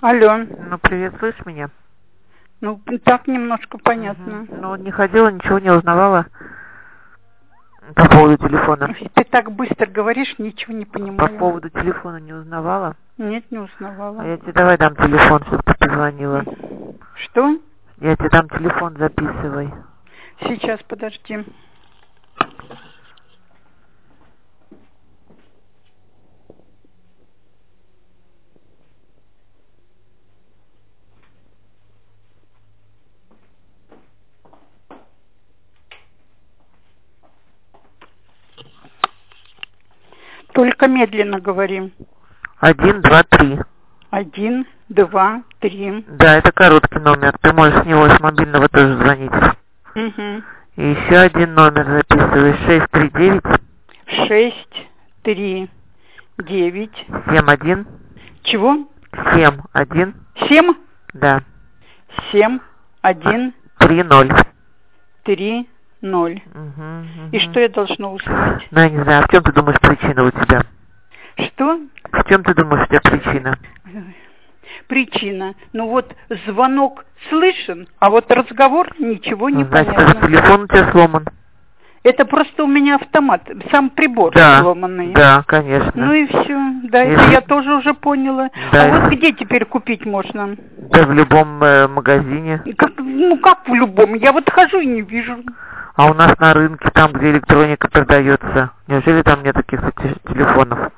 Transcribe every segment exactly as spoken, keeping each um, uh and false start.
Алло. Ну, привет, слышишь меня? Ну, так немножко понятно. Угу. Ну, не ходила, ничего не узнавала по поводу телефона. Ты так быстро говоришь, ничего не понимаю. По поводу телефона не узнавала? Нет, не узнавала. А я тебе давай дам телефон, чтобы ты позвонила. Что? Я тебе дам телефон, записывай. Сейчас, подожди. Только медленно говорим. Один, два, три. Один, два, три. Да, это короткий номер. Ты можешь с него с мобильного тоже звонить. Угу. И еще один номер записывай. Шесть три девять. Шесть три девять. Семь один. Чего? Семь один. Семь? Да. Семь один. Три ноль. Три ноль. Угу, угу. И что я должна узнать? Ну, я не знаю, а в чем ты думаешь причина у тебя? Что? В чем ты думаешь у тебя причина? Причина. Ну вот звонок слышен, а вот разговор ничего не Ну, значит, понятно. это телефон у тебя сломан. Это просто у меня автомат, сам прибор Да, сломанный. да, конечно. Ну и все. Да, Если... это я тоже уже поняла. Да, а если... вот где теперь купить можно? Да в любом э, магазине. Как, ну как в любом? Я вот хожу и не вижу. А у нас на рынке, там, где электроника продается, неужели там нет таких телефонов?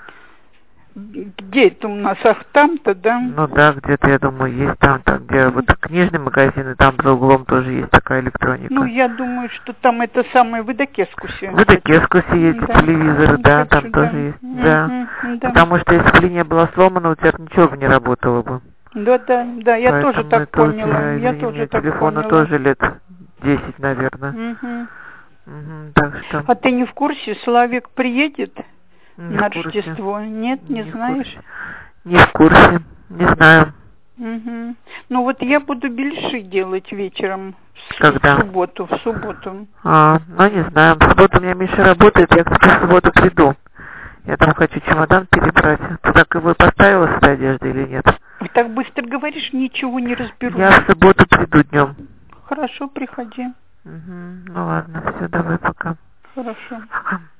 Где это у нас? Ах, там-то, да? Ну да, где-то, я думаю, есть там, там, где вот книжный магазин, и там за углом тоже есть такая электроника. Ну, я думаю, что там это самое в Эдакескусе. В Эдакескусе есть да. телевизоры, да, Хочу, там да. тоже есть, да. Mm-hmm, да. Потому что если бы линия была сломана, у тебя ничего бы не работало бы. Да, да, да, я Поэтому тоже так это поняла. У тебя, я извини, тоже так телефону поняла. тоже лет десять, наверное. Угу. Угу, так что... А ты не в курсе, Славик приедет не на в курсе. Рождество? Нет, не, не знаешь? Не в курсе, не знаю. Угу. Ну вот я буду бельши делать вечером. Когда? В субботу, в субботу. А, ну не знаю, в субботу у меня Миша работает, я, кстати, в субботу приду. Я там хочу чемодан перебрать. Ты так его поставила с этой одеждой или нет? Ты так быстро говоришь, ничего не разберу. Я в субботу приду днем. Хорошо, приходи. Угу, ну ладно, все, давай, пока. Хорошо. Пока.